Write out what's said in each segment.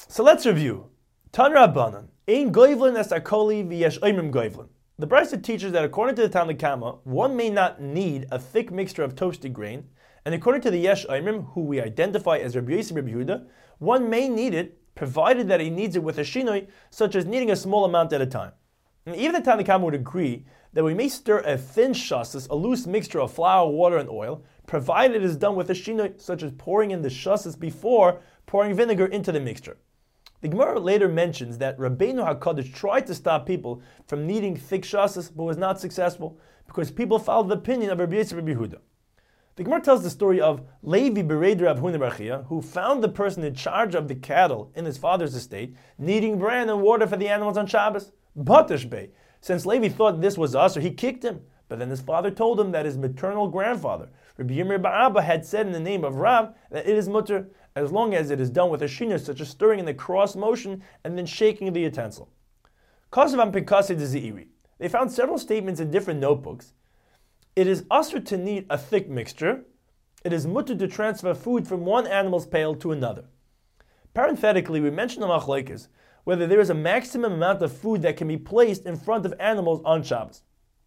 So let's review. Tan Rabbanan, Ein goivlin es akoli v'yesh oimrim goivlin. The Brisa teaches that according to the Tanna Kama, one may not need a thick mixture of toasted grain, and according to the Yesh Oimrim, who we identify as Rabbi Yossi Rabbi Yehuda, one may need it, provided that he needs it with a shinoi, such as needing a small amount at a time. And even the Tanna Kama would agree that we may stir a thin shasas, a loose mixture of flour, water, and oil, provided it is done with a shinoi, such as pouring in the shasas before pouring vinegar into the mixture. The Gemara later mentions that Rabbeinu HaKadosh tried to stop people from needing thick shasas, but was not successful, because people followed the opinion of Rabbi Yossi Rabbi Yehuda. The Gemara tells the story of Levi Bered Rav Huna bar Chiya, who found the person in charge of the cattle in his father's estate needing bran and water for the animals on Shabbos. Batish Bey. Since Levi thought this was us, he kicked him. But then his father told him that his maternal grandfather, Rabbi Yirmiyah bar Abba, had said in the name of Rav that it is mutter as long as it is done with a shinur, such as stirring in the cross motion and then shaking the utensil. Kasav Pinkasi de Zeiri. They found several statements in different notebooks. It is usher to need a thick mixture. It is mutter to transfer food from one animal's pail to another. Parenthetically, we mentioned the machlokes, whether there is a maximum amount of food that can be placed in front of animals on Shabbos.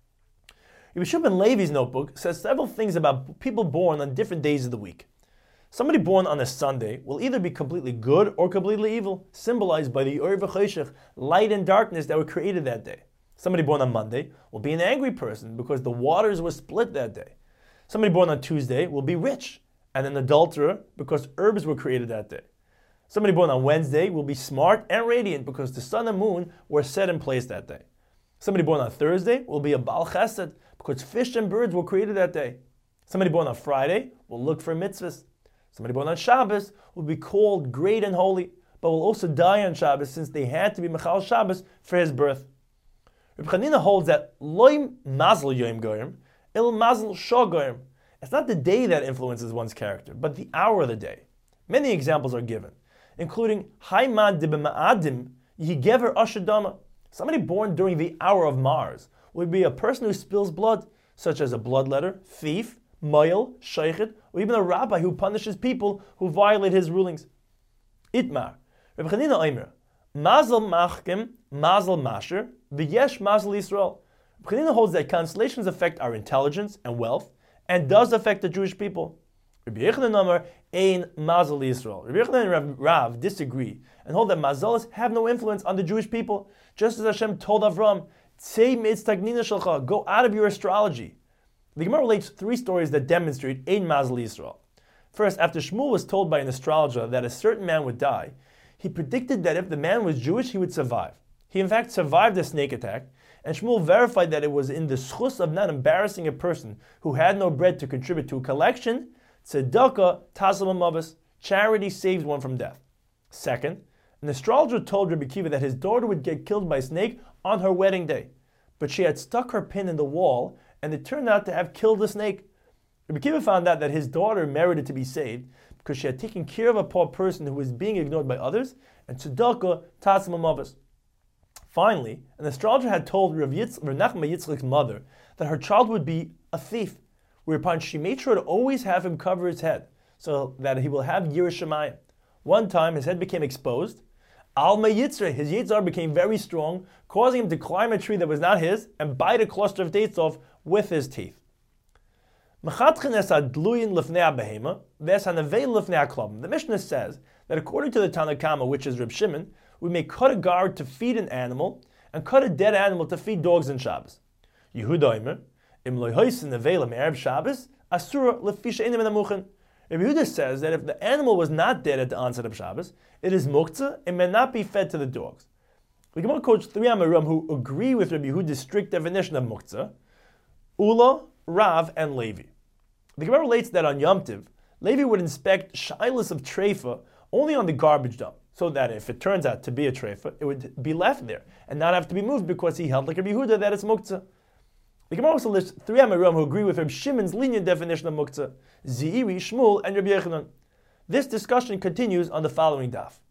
Rabbi Shimon ben Levi's notebook says several things about people born on different days of the week. Somebody born on a Sunday will either be completely good or completely evil, symbolized by the Or v'Choshech, light and darkness that were created that day. Somebody born on Monday will be an angry person because the waters were split that day. Somebody born on Tuesday will be rich and an adulterer because herbs were created that day. Somebody born on Wednesday will be smart and radiant because the sun and moon were set in place that day. Somebody born on Thursday will be a Baal Chesed because fish and birds were created that day. Somebody born on Friday will look for mitzvahs. Somebody born on Shabbos will be called great and holy, but will also die on Shabbos since they had to be Mechal Shabbos for his birth. Reb Chanina holds that loim mazel yom goyim, il mazel shah goyim. It's not the day that influences one's character, but the hour of the day. Many examples are given, including Haimad de b'ma'adim yigever ashadama. Somebody born during the hour of Mars would be a person who spills blood, such as a bloodletter, thief, moil, sheichet, or even a rabbi who punishes people who violate his rulings. Itmar, Reb Chanina Omer, mazel machkem, mazel masher, v'yesh mazel Yisrael. Reb Chanina holds that constellations affect our intelligence and wealth, and does affect the Jewish people. Rabbi Yechanan Omer, ein mazel Yisrael. Rabbi Yechanan and Rav disagree and hold that mazalas have no influence on the Jewish people, just as Hashem told Avram, tzei mitztagnina shalcha, go out of your astrology. The Gemara relates three stories that demonstrate ein mazel Yisrael. First, after Shmuel was told by an astrologer that a certain man would die, he predicted that if the man was Jewish, he would survive. He in fact survived the snake attack, and Shmuel verified that it was in the schus of not embarrassing a person who had no bread to contribute to a collection, tzedakah taslam amavis, charity saves one from death. Second, an astrologer told Rabbi Kiva that his daughter would get killed by a snake on her wedding day, but she had stuck her pin in the wall, and it turned out to have killed the snake. Rabbi Kiva found out that his daughter merited to be saved because she had taken care of a poor person who was being ignored by others, and tzedakah taslam amavis. Finally, an astrologer had told Rav Nachman Yitzchak's mother that her child would be a thief, whereupon she made sure to always have him cover his head so that he will have Yiras Shamayim. One time, his head became exposed. Alma Yitzre, his Yitzhar became very strong, causing him to climb a tree that was not his and bite a cluster of dates off with his teeth. The Mishnah says that according to the Tanna Kama, which is Reb Shimon, we may cut a guard to feed an animal and cut a dead animal to feed dogs on Shabbos. Yehuda Omer, im lo hoysen nevela me'erev Shabbos, asura lefisha inim enamuchen. Rabbi Yehuda says that if the animal was not dead at the onset of Shabbos, it is muktzah and may not be fed to the dogs. The Gemara quotes three Amorim who agree with Rabbi Yehuda's strict definition of muktzah: Ula, Rav, and Levi. The Gemara relates that on Yom Tiv, Levi would inspect shilas of treifa only on the garbage dump, so that if it turns out to be a treifa, it would be left there and not have to be moved because he held like Rabbi Yehuda that it's muktzah. The Gemara also lists three Amorim who agree with Reb Shimon's lenient definition of muktzah: Zeiri, Shmuel, and Rabbi Yechanan. This discussion continues on the following daf.